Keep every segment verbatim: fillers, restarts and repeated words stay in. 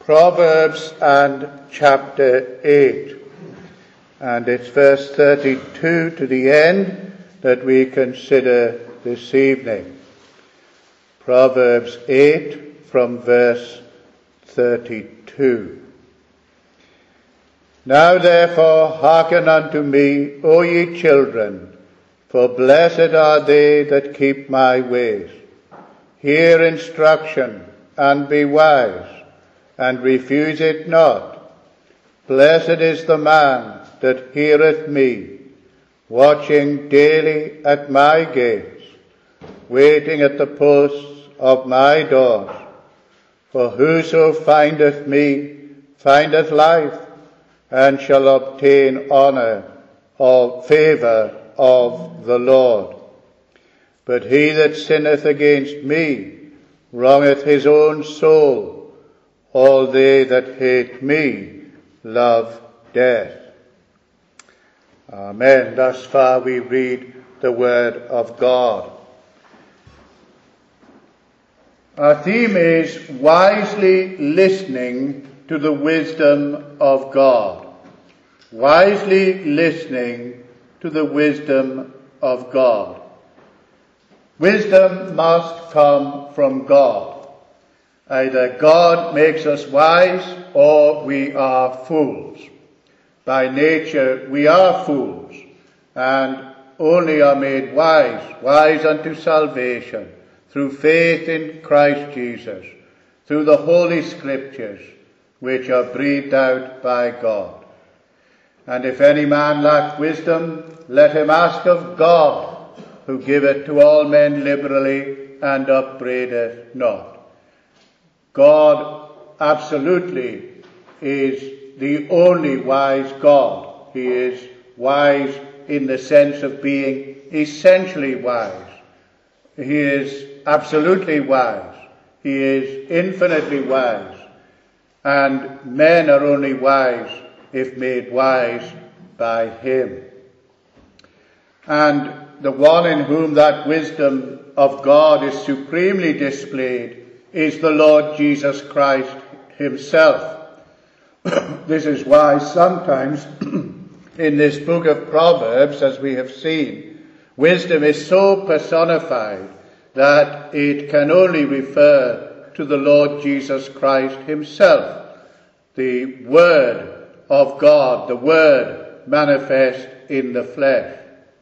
Proverbs and chapter eight. And it's verse thirty-two to the end that we consider this evening. Proverbs eight from verse thirty-two. Now therefore hearken unto me, O ye children, for blessed are they that keep my ways. Hear instruction, and be wise, and refuse it not. Blessed is the man that heareth me, watching daily at my gates, waiting at the posts of my doors. For whoso findeth me findeth life, and shall obtain honour or favour of the Lord. But he that sinneth against me wrongeth his own soul. All they that hate me love death. Amen. Thus far we read the word of God. Our theme is wisely listening to the wisdom of God. Wisely listening to the wisdom of God. Wisdom must come from God. Either God makes us wise or we are fools. By nature we are fools and only are made wise, wise unto salvation, through faith in Christ Jesus, through the Holy Scriptures, which are breathed out by God. And if any man lack wisdom, let him ask of God, who giveth to all men liberally and upbraideth not. God absolutely is the only wise God. He is wise in the sense of being essentially wise. He is absolutely wise. He is infinitely wise. And men are only wise if made wise by him. And the one in whom that wisdom of God is supremely displayed is the Lord Jesus Christ himself. This is why sometimes in this book of Proverbs, as we have seen, wisdom is so personified that it can only refer to the Lord Jesus Christ himself, the Word of God, the Word manifest in the flesh.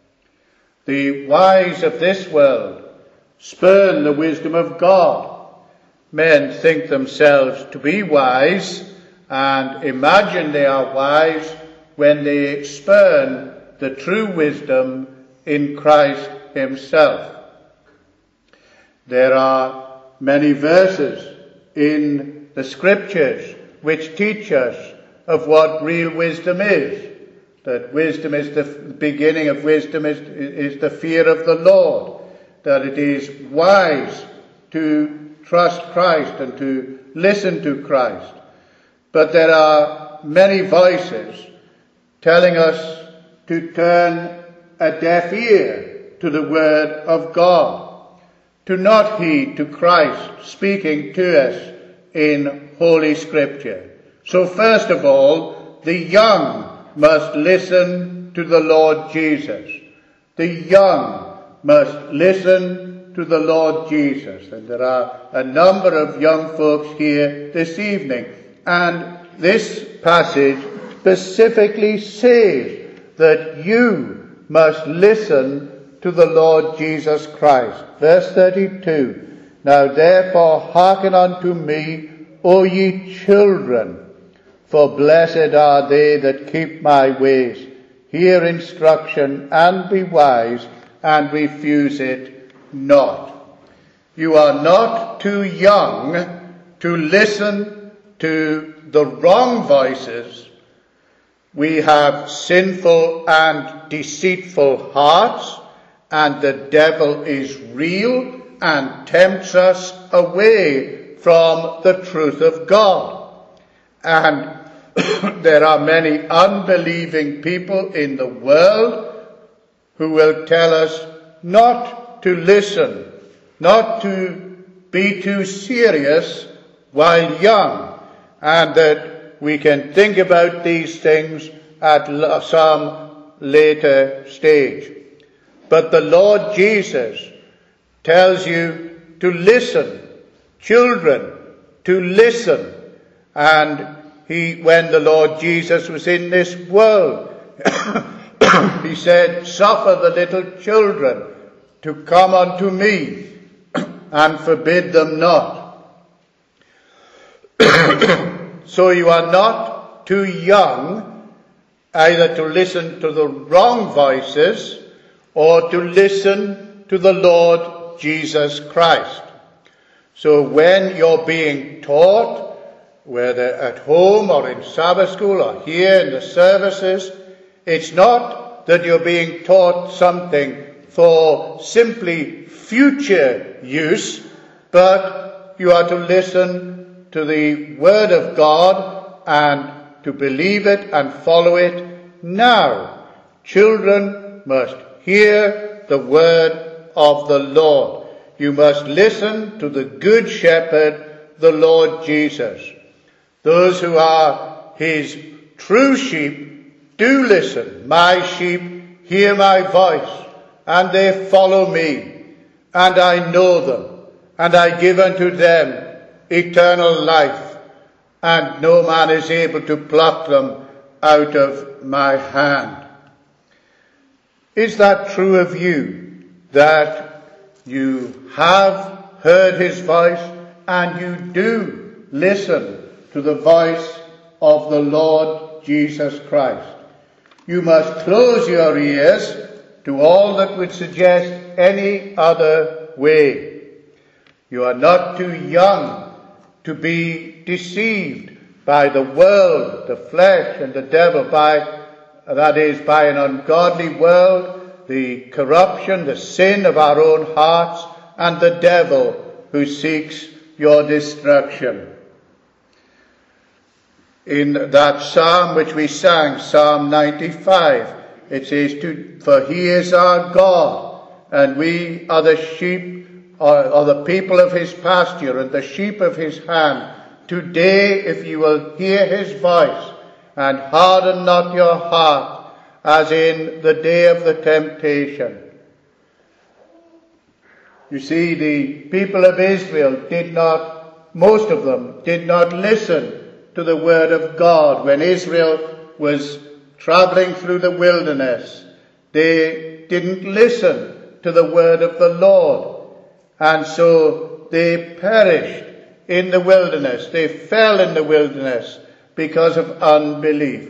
The wise of this world spurn the wisdom of God. Men think themselves to be wise and imagine they are wise when they spurn the true wisdom in Christ himself. There are many verses in the Scriptures which teach us of what real wisdom is. That wisdom is the beginning of wisdom is, is the fear of the Lord. That it is wise to trust Christ and to listen to Christ. But there are many voices telling us to turn a deaf ear to the word of God, to not heed to Christ speaking to us in Holy Scripture. So first of all, the young must listen to the Lord Jesus. The young must listen to the Lord Jesus. And there are a number of young folks here this evening. And this passage specifically says that you must listen to the Lord Jesus Christ. Verse thirty-two. Now therefore hearken unto me, O ye children, for blessed are they that keep my ways. Hear instruction and be wise, and refuse it not. You are not too young to listen to the wrong voices. We have sinful and deceitful hearts, and the devil is real and tempts us away from the truth of God. And there are many unbelieving people in the world who will tell us not to listen, not to be too serious while young, and that we can think about these things at some later stage. But the Lord Jesus tells you to listen, children, to listen. And he, when the Lord Jesus was in this world, he said, "Suffer the little children to come unto me, and forbid them not." So you are not too young either to listen to the wrong voices or to listen to the Lord Jesus Christ. So when you're being taught, whether at home or in Sabbath school or here in the services, it's not that you're being taught something for simply future use, but you are to listen to the Word of God and to believe it and follow it now. Children must hear the word of the Lord. You must listen to the Good Shepherd, the Lord Jesus. Those who are his true sheep do listen. My sheep hear my voice, and they follow me, and I know them, and I give unto them eternal life, and no man is able to pluck them out of my hand. Is that true of you, that you have heard his voice and you do listen to the voice of the Lord Jesus Christ? You must close your ears to all that would suggest any other way. You are not too young to be deceived by the world, the flesh, and the devil, by, that is, by an ungodly world, the corruption, the sin of our own hearts, and the devil who seeks your destruction. In that psalm which we sang, Psalm ninety-five, it says, to, "For he is our God, and we are the sheep, or, or the people of his pasture, and the sheep of his hand. Today, if you will hear his voice, and harden not your heart, as in the day of the temptation." You see, the people of Israel did not, most of them, did not listen to the word of God. When Israel was traveling through the wilderness, they didn't listen to the word of the Lord. And so they perished in the wilderness. They fell in the wilderness because of unbelief.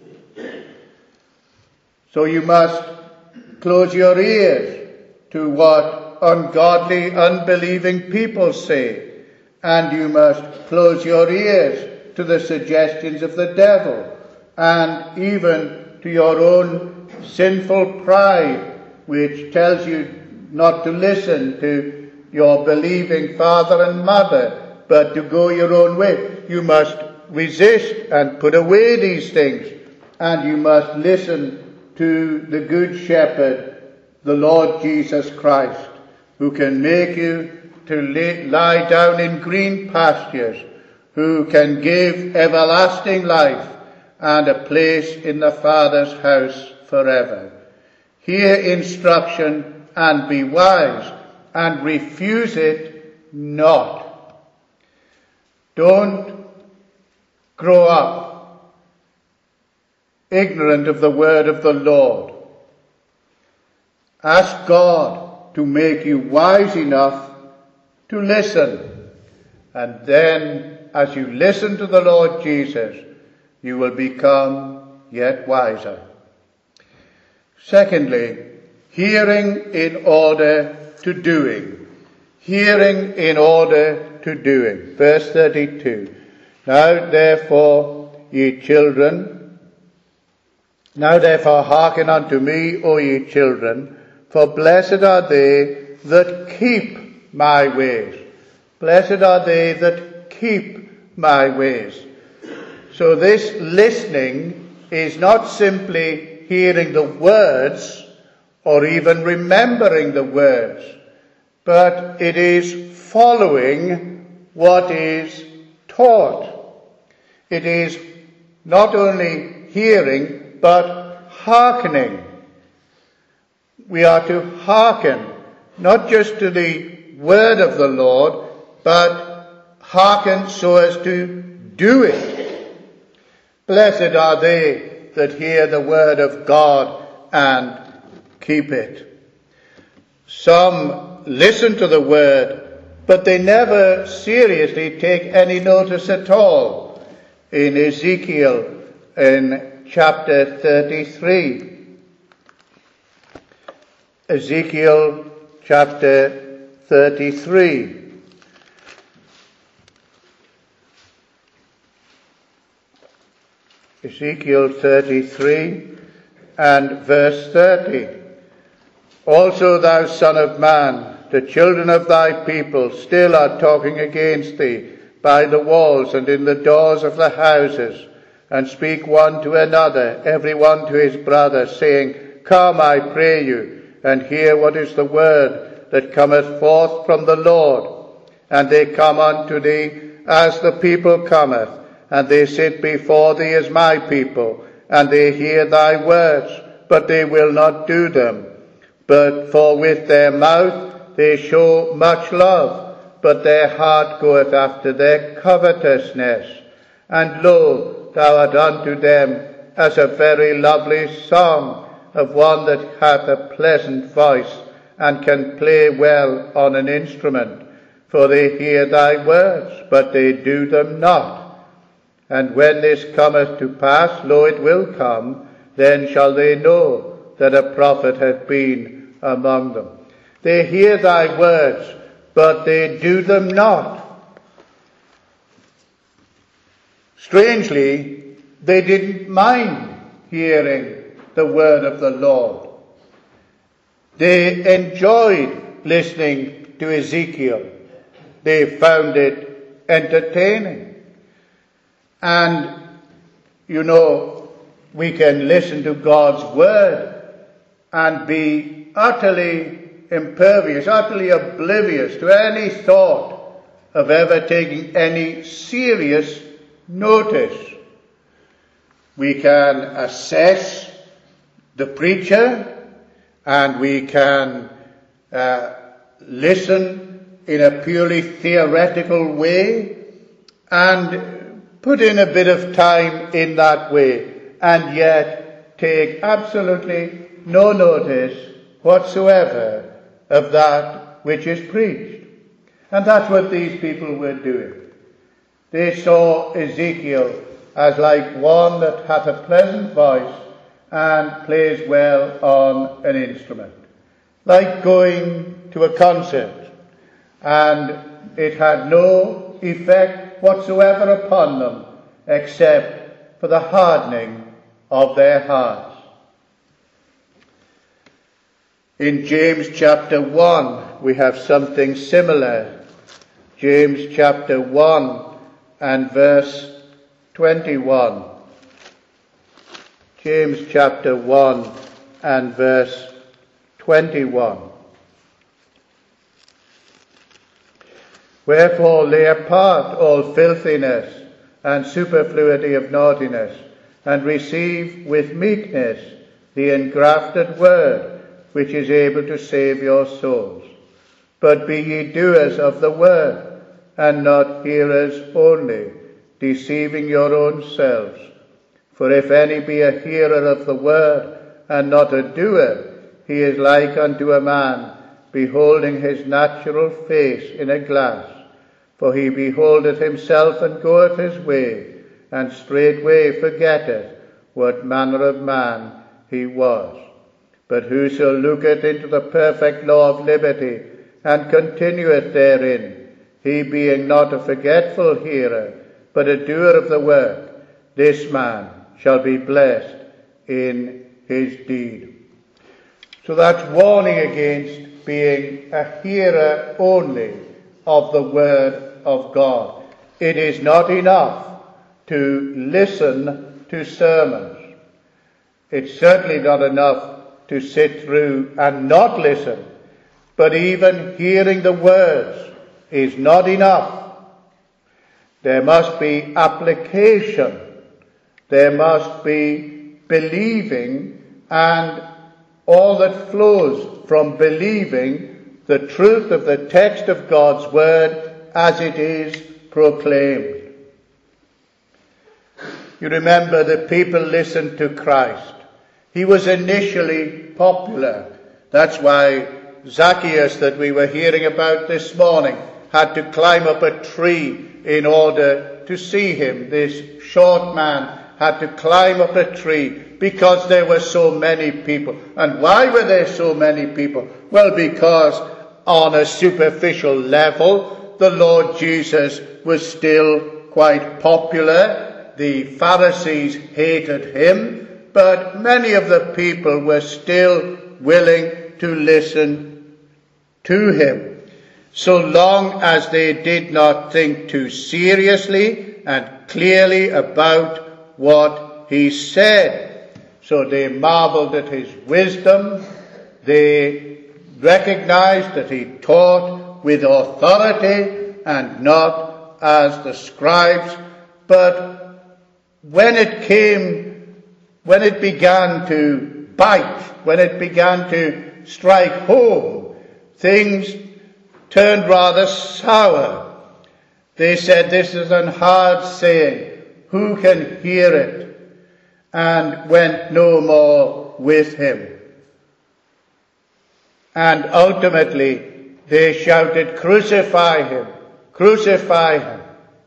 So you must close your ears to what ungodly, unbelieving people say. And you must close your ears to the suggestions of the devil, and even to your own sinful pride, which tells you not to listen to your believing father and mother, but to go your own way. You must resist and put away these things, and you must listen to the Good Shepherd, the Lord Jesus Christ, who can make you to lay, lie down in green pastures, who can give everlasting life and a place in the Father's house forever. Hear instruction and be wise, and refuse it not. Don't grow up ignorant of the word of the Lord. Ask God to make you wise enough to listen. And then, as you listen to the Lord Jesus, you will become yet wiser. Secondly, hearing in order to doing. Hearing in order to doing. Verse thirty-two. Now therefore, ye children, now therefore hearken unto me, O ye children, for blessed are they that keep my ways. Blessed are they that keep my ways. So this listening is not simply hearing the words or even remembering the words, but it is following what is taught. It is not only hearing, but hearkening. We are to hearken, not just to the word of the Lord, but hearken so as to do it. Blessed are they that hear the word of God and keep it. Some listen to the word, but they never seriously take any notice at all. In Ezekiel, in chapter thirty-three, Ezekiel chapter thirty-three. Ezekiel thirty-three and verse thirty. Also, thou son of man, the children of thy people still are talking against thee by the walls and in the doors of the houses, and speak one to another, every one to his brother, saying, Come, I pray you, and hear what is the word that cometh forth from the Lord. And they come unto thee as the people cometh, and they sit before thee as my people, and they hear thy words, but they will not do them. But for with their mouth they show much love, but their heart goeth after their covetousness. And lo, thou art unto them as a very lovely song of one that hath a pleasant voice, and can play well on an instrument. For they hear thy words, but they do them not. And when this cometh to pass, lo, it will come, then shall they know that a prophet hath been among them. They hear thy words, but they do them not. Strangely, they didn't mind hearing the word of the Lord. They enjoyed listening to Ezekiel. They found it entertaining. And, you know, we can listen to God's word and be utterly impervious, utterly oblivious to any thought of ever taking any serious notice. We can assess the preacher, and we can uh, listen in a purely theoretical way and put in a bit of time in that way, and yet take absolutely no notice whatsoever of that which is preached. And that's what these people were doing. They saw Ezekiel as like one that hath a pleasant voice and plays well on an instrument, like going to a concert, and it had no effect whatsoever upon them except for the hardening of their hearts. In James chapter one, we have something similar. James chapter one and verse twenty-one. James chapter one and verse twenty-one. Wherefore lay apart all filthiness and superfluity of naughtiness, and receive with meekness the engrafted word, which is able to save your souls. But be ye doers of the word, and not hearers only, deceiving your own selves. For if any be a hearer of the word, and not a doer, he is like unto a man beholding his natural face in a glass. For he beholdeth himself, and goeth his way, and straightway forgetteth what manner of man he was. But whoso looketh into the perfect law of liberty, and continueth therein, he being not a forgetful hearer, but a doer of the work, this man shall be blessed in his deed. So that's warning against being a hearer only of the word of God. It is not enough to listen to sermons. It's certainly not enough to sit through and not listen, but even hearing the words is not enough. There must be application. There must be believing, and all that flows from believing the truth of the text of God's word as it is proclaimed. You remember the people listened to Christ. He was initially popular. That's why Zacchaeus, that we were hearing about this morning, had to climb up a tree in order to see him. This short man had to climb up a tree because there were so many people. And why were there so many people? Well, because on a superficial level, the Lord Jesus was still quite popular. The Pharisees hated him, but many of the people were still willing to listen to him, so long as they did not think too seriously and clearly about what he said. So they marveled at his wisdom. They recognized that he taught with authority and not as the scribes. But when it came, when it began to bite, when it began to strike home, things turned rather sour. They said, "This is an hard saying. Who can hear it?" And went no more with him. And ultimately they shouted, "Crucify him! Crucify him!"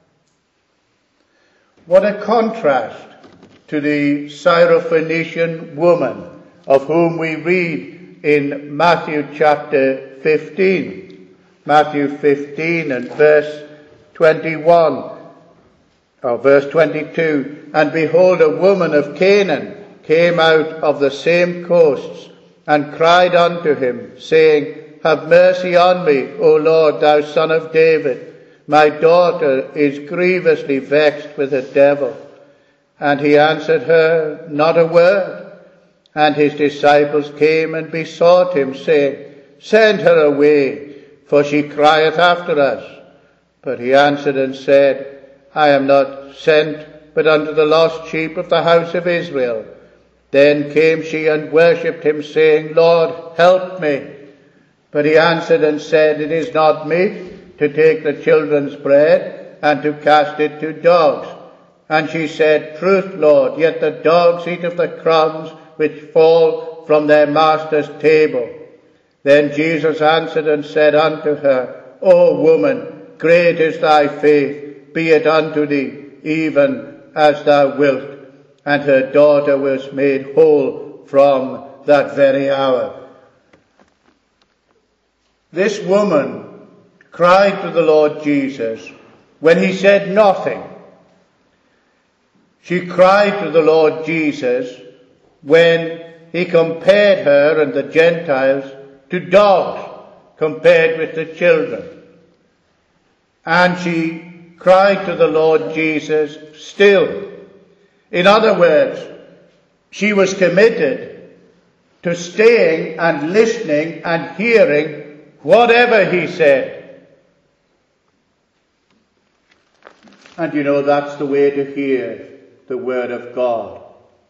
What a contrast to the Syrophoenician woman of whom we read in Matthew chapter fifteen. Matthew fifteen and verse twenty-one, or verse twenty-two. "And behold, a woman of Canaan came out of the same coasts, and cried unto him, saying, Have mercy on me, O Lord, thou son of David. My daughter is grievously vexed with a devil. And he answered her not a word. And his disciples came and besought him, saying, Send her away, for she crieth after us. But he answered and said, I am not sent but unto the lost sheep of the house of Israel. Then came she and worshipped him, saying, Lord, help me. But he answered and said, It is not meet to take the children's bread and to cast it to dogs. And she said, Truth, Lord, yet the dogs eat of the crumbs which fall from their master's table. Then Jesus answered and said unto her, O woman, great is thy faith, be it unto thee, even as thou wilt. And her daughter was made whole from that very hour. This woman cried to the Lord Jesus when he said nothing. She cried to the Lord Jesus when he compared her and the Gentiles to dogs compared with the children. And she cried to the Lord Jesus still. In other words, she was committed to staying and listening and hearing whatever he said. And you know, that's the way to hear the word of God.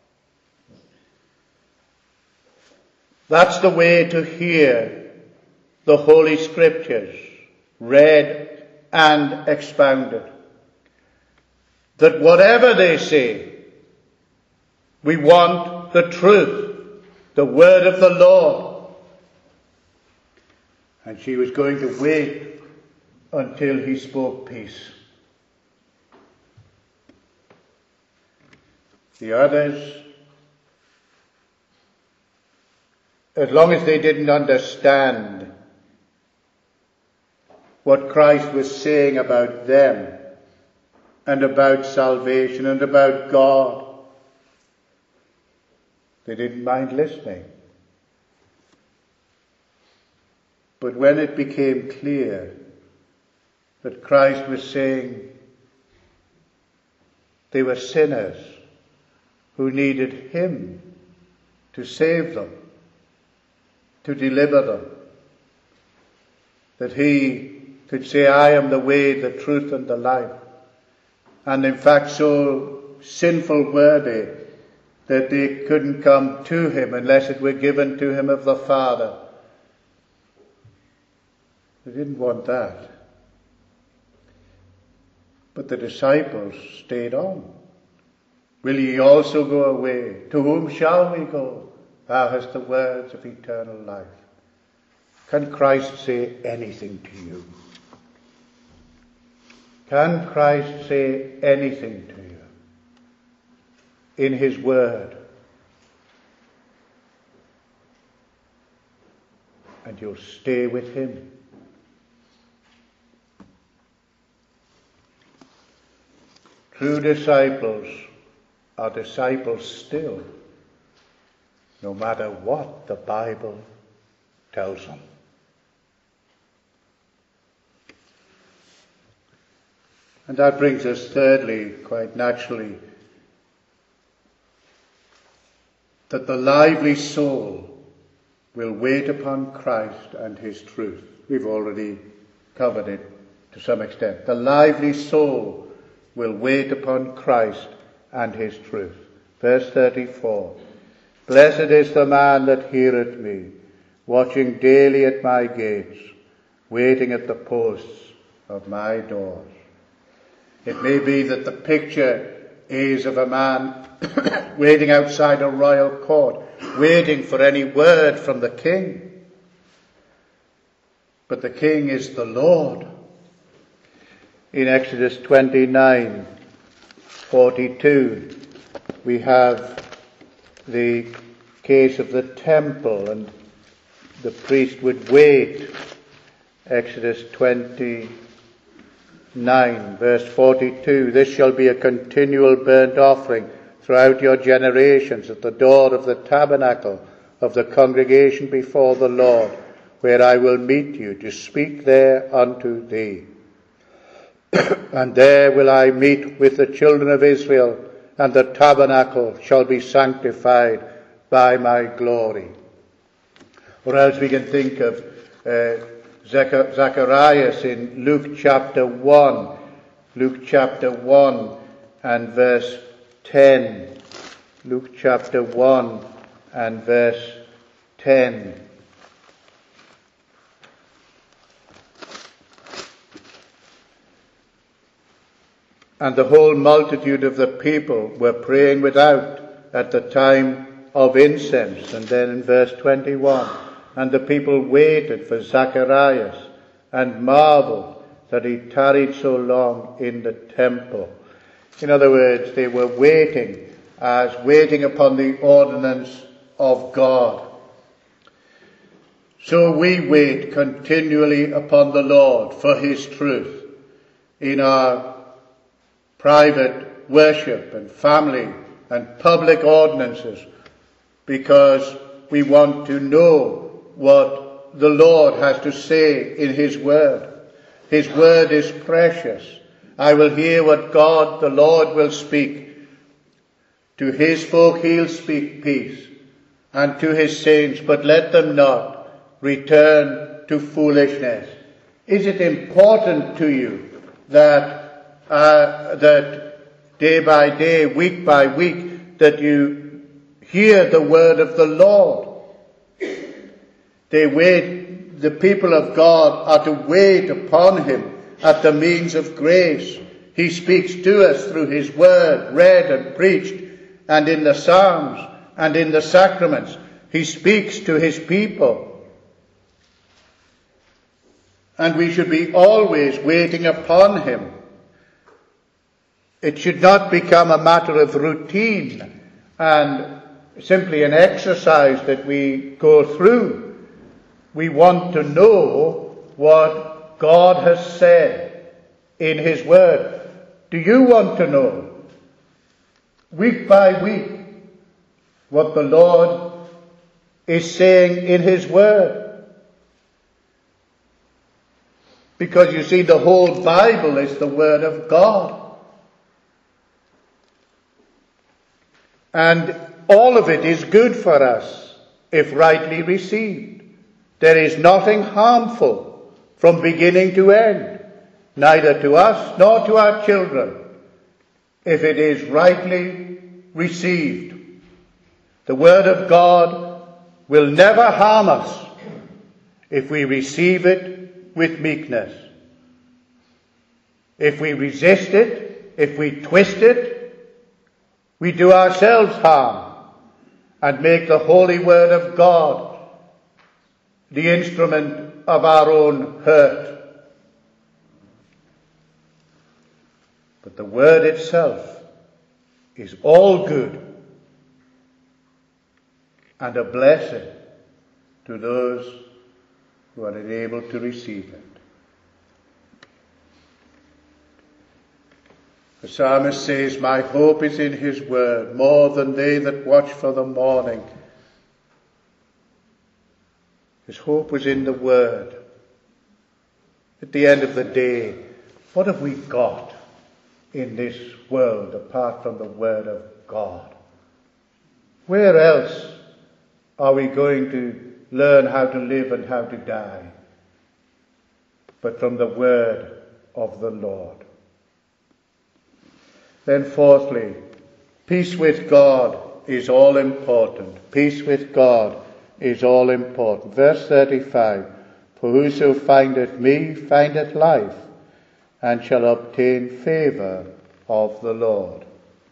That's the way to hear the Holy Scriptures read and expounded. That whatever they say, we want the truth, the word of the Lord. And she was going to wait until he spoke peace. The others, as long as they didn't understand what Christ was saying about them and about salvation and about God, they didn't mind listening. But when it became clear that Christ was saying they were sinners who needed him to save them, to deliver them, that he could say, I am the way, the truth, and the life, and in fact so sinful were they that they couldn't come to him unless it were given to him of the Father. They didn't want that. But the disciples stayed on. Will ye also go away? To whom shall we go? Thou hast the words of eternal life. Can Christ say anything to you? Can Christ say anything to you in his word? And you'll stay with him. True disciples are disciples still, no matter what the Bible tells them. And that brings us thirdly, quite naturally, that the lively soul will wait upon Christ and his truth. We've already covered it to some extent. The lively soul will wait upon Christ and his truth. Verse thirty-four. Blessed is the man that heareth me, watching daily at my gates, waiting at the posts of my doors. It may be that the picture is of a man waiting outside a royal court, waiting for any word from the king. But the king is the Lord. In Exodus twenty-nine, forty-two, we have the case of the temple, and the priest would wait. Exodus twenty-nine, verse forty-two, this shall be a continual burnt offering throughout your generations at the door of the tabernacle of the congregation before the Lord, where I will meet you to speak there unto thee. And there will I meet with the children of Israel, and the tabernacle shall be sanctified by my glory. Or else we can think of uh, Zacharias in Luke chapter one. Luke chapter one and verse ten. Luke chapter one and verse ten. And the whole multitude of the people were praying without at the time of incense. And then in verse twenty-one, and the people waited for Zacharias and marveled that he tarried so long in the temple. In other words, they were waiting as waiting upon the ordinance of God. So we wait continually upon the Lord for his truth in our private worship and family and public ordinances, because we want to know what the Lord has to say in his word. His word is precious. I will hear what God, the Lord, will speak. To his folk he'll speak peace, and to his saints, but let them not return to foolishness. Is it important to you that Uh, that day by day, week by week, that you hear the word of the Lord? They wait, the people of God are to wait upon him at the means of grace. He speaks to us through his word, read and preached, and in the Psalms and in the sacraments. He speaks to his people. And we should be always waiting upon him. It should not become a matter of routine and simply an exercise that we go through. We want to know what God has said in his word. Do you want to know, week by week, what the Lord is saying in his word? Because you see, the whole Bible is the word of God. And all of it is good for us if rightly received. There is nothing harmful from beginning to end, neither to us nor to our children, if it is rightly received. The word of God will never harm us if we receive it with meekness. If we resist it, if we twist it, we do ourselves harm and make the holy word of God the instrument of our own hurt. But the word itself is all good and a blessing to those who are able to receive it. The psalmist says, "My hope is in his word, more than they that watch for the morning." His hope was in the word. At the end of the day, what have we got in this world apart from the word of God? Where else are we going to learn how to live and how to die but from the word of the Lord? Then fourthly, peace with God is all important. Peace with God is all important. Verse thirty-five, "For whoso findeth me findeth life, and shall obtain favour of the Lord."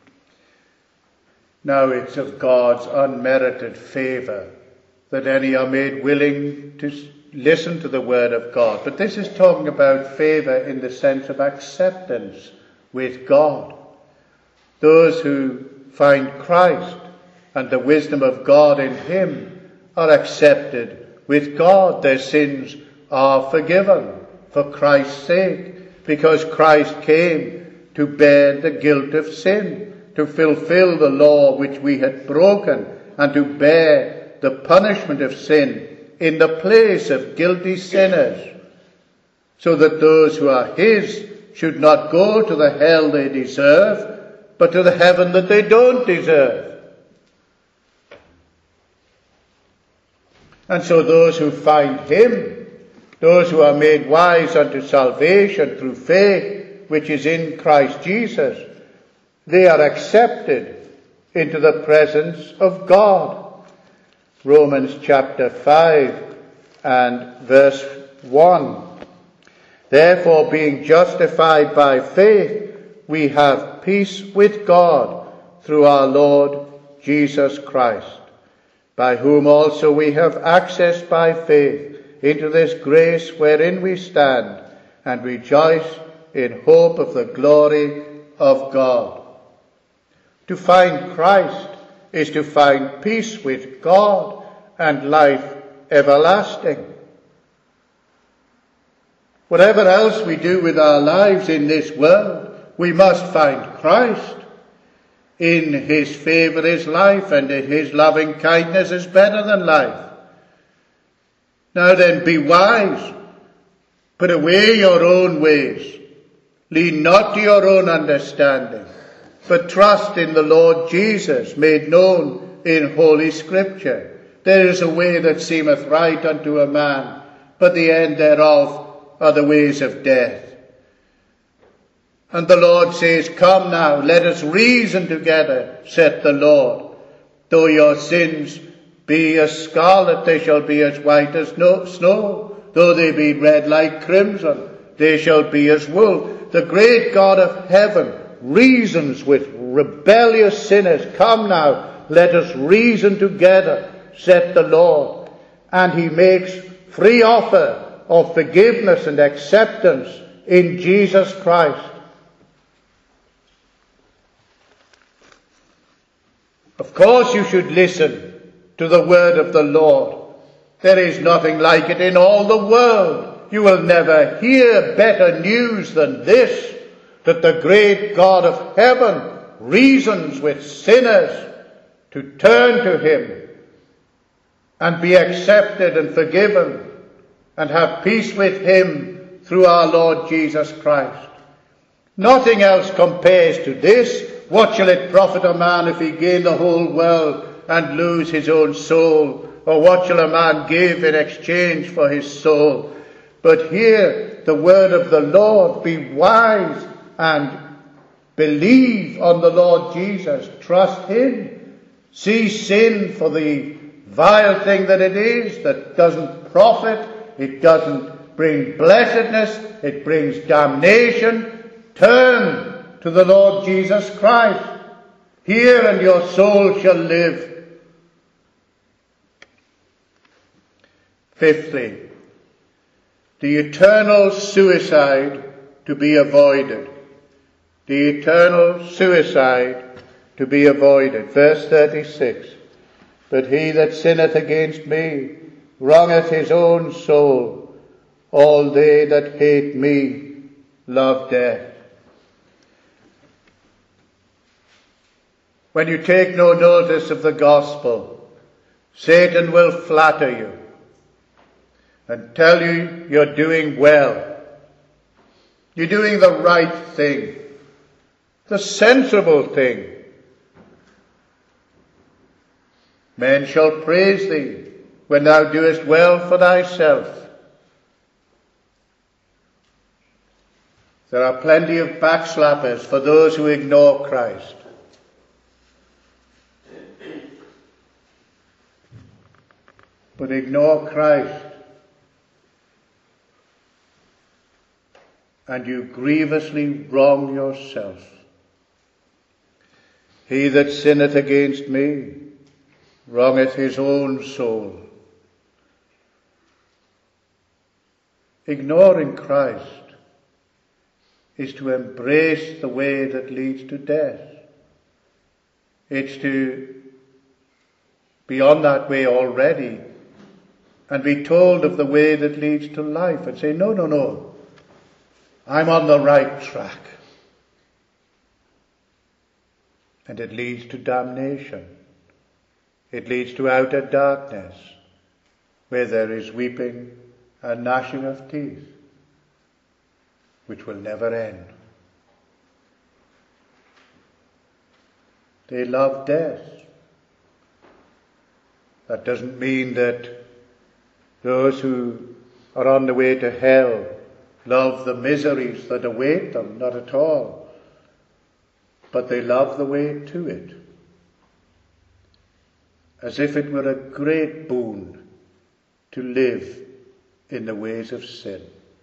Now it's of God's unmerited favour that any are made willing to listen to the word of God. But this is talking about favour in the sense of acceptance with God. Those who find Christ and the wisdom of God in him are accepted with God. Their sins are forgiven for Christ's sake, because Christ came to bear the guilt of sin, to fulfill the law which we had broken, and to bear the punishment of sin in the place of guilty sinners, so that those who are his should not go to the hell they deserve, but to the heaven that they don't deserve. And so those who find him, those who are made wise unto salvation through faith, which is in Christ Jesus, they are accepted into the presence of God. Romans chapter five and verse one. "Therefore, being justified by faith, we have peace with God through our Lord Jesus Christ, by whom also we have access by faith into this grace wherein we stand, and rejoice in hope of the glory of God." To find Christ is to find peace with God and life everlasting. Whatever else we do with our lives in this world, we must find Christ. In his favour is life, and in his loving kindness is better than life. Now then, be wise. Put away your own ways. Lean not to your own understanding, but trust in the Lord Jesus, made known in Holy Scripture. There is a way that seemeth right unto a man, but the end thereof are the ways of death. And the Lord says, "Come now, let us reason together, saith the Lord. Though your sins be as scarlet, they shall be as white as snow. Though they be red like crimson, they shall be as wool." The great God of heaven reasons with rebellious sinners. "Come now, let us reason together, saith the Lord." And he makes free offer of forgiveness and acceptance in Jesus Christ. Of course you should listen to the word of the Lord. There is nothing like it in all the world. You will never hear better news than this, that the great God of heaven reasons with sinners to turn to him and be accepted and forgiven and have peace with him through our Lord Jesus Christ. Nothing else compares to this. What shall it profit a man if he gain the whole world and lose his own soul? Or what shall a man give in exchange for his soul? But hear the word of the Lord. Be wise and Believe on the Lord Jesus. Trust him. See sin for the vile thing that it is, that doesn't profit, it doesn't bring blessedness, it brings damnation. Turn to the Lord Jesus Christ. Hear, and your soul shall live. Fifthly, the eternal suicide to be avoided. The eternal suicide to be avoided. Verse thirty-six. But he that sinneth against me wrongeth his own soul. All they that hate me love death. When you take no notice of the gospel, Satan will flatter you and tell you you're doing well. You're doing the right thing, the sensible thing. Men shall praise thee when thou doest well for thyself. There are plenty of backslappers for those who ignore Christ. But ignore Christ, and you grievously wrong yourself. He that sinneth against me wrongeth his own soul. Ignoring Christ is to embrace the way that leads to death. It's to be on that way already and be told of the way that leads to life and say, no, no, no, I'm on the right track. And it leads to damnation. It leads to outer darkness, where there is weeping and gnashing of teeth, which will never end. They love death. That doesn't mean that those who are on the way to hell love the miseries that await them, not at all. But they love the way to it, as if it were a great boon to live in the ways of sin.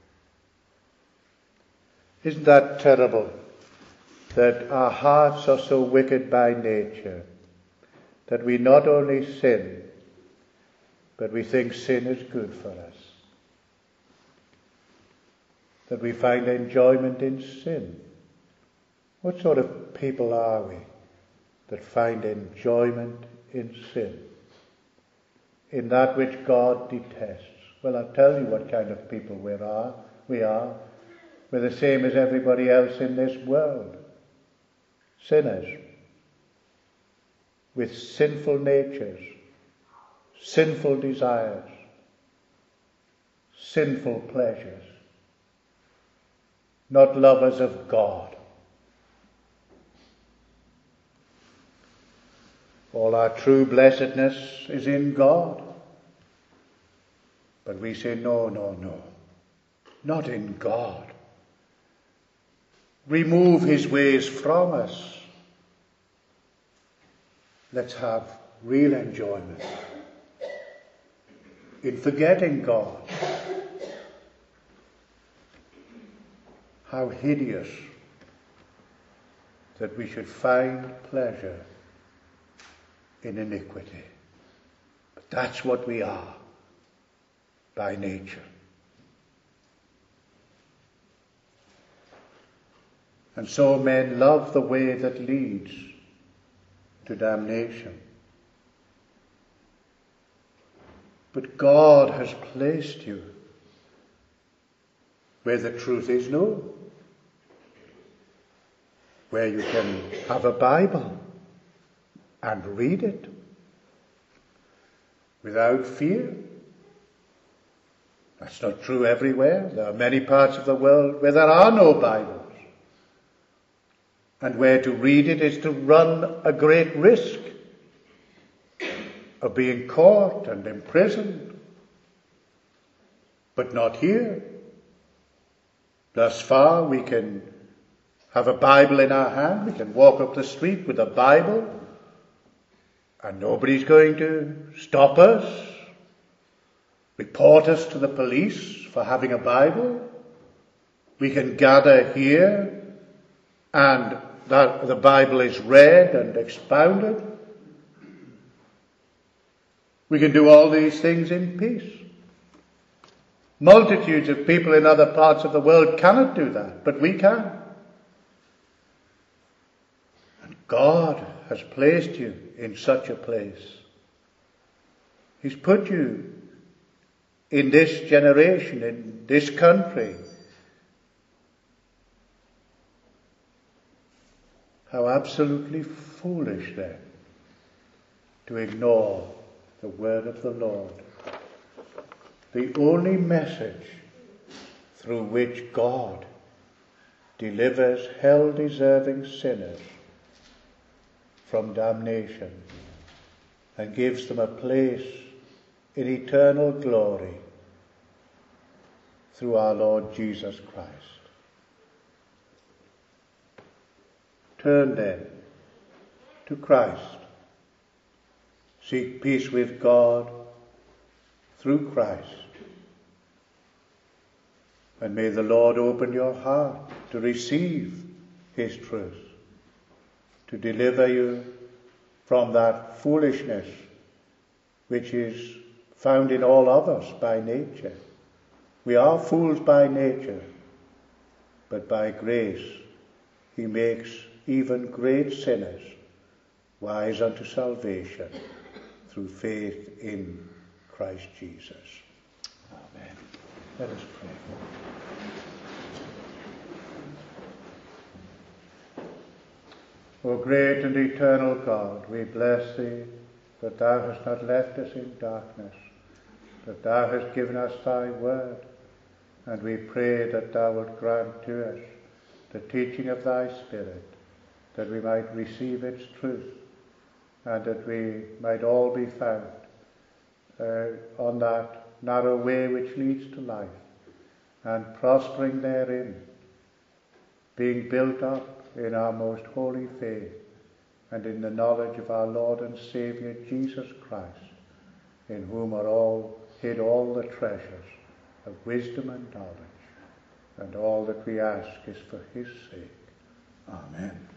Isn't that terrible, that our hearts are so wicked by nature that we not only sin, but we think sin is good for us, that we find enjoyment in sin. What sort of people are we that find enjoyment in sin, in that which God detests? Well, I'll tell you what kind of people we are. We are. We're the same as everybody else in this world. Sinners with sinful natures, sinful desires, sinful pleasures, not lovers of God. All our true blessedness is in God. But we say, no, no, no, not in God. Remove his ways from us. Let's have real enjoyment in forgetting God. How hideous that we should find pleasure in iniquity. But that's what we are by nature. And so men love the way that leads to damnation. But God has placed you where the truth is known, where you can have a Bible and read it without fear. That's not true everywhere. There are many parts of the world where there are no Bibles, and where to read it is to run a great risk of being caught and imprisoned. But not here. Thus far we can have a Bible in our hand. We can walk up the street with a Bible and nobody's going to stop us, report us to the police for having a Bible. We can gather here and that the Bible is read and expounded. We can do all these things in peace. Multitudes of people in other parts of the world cannot do that, but we can. And God has placed you in such a place. He's put you in this generation, in this country. How absolutely foolish then to ignore the word of the Lord. The only message through which God delivers hell-deserving sinners from damnation and gives them a place in eternal glory through our Lord Jesus Christ. Turn then to Christ. Seek peace with God through Christ. And may the Lord open your heart to receive his truth, to deliver you from that foolishness which is found in all of us by nature. We are fools by nature, but by grace he makes even great sinners wise unto salvation through faith in Christ Jesus. Amen. Let us pray. O great and eternal God, we bless thee that thou hast not left us in darkness, that thou hast given us thy word, and we pray that thou wilt grant to us the teaching of thy Spirit, that we might receive its truth, and that we might all be found uh, on that narrow way which leads to life, and prospering therein, being built up in our most holy faith, and in the knowledge of our Lord and Saviour Jesus Christ, in whom are all hid all the treasures of wisdom and knowledge, and all that we ask is for his sake. Amen.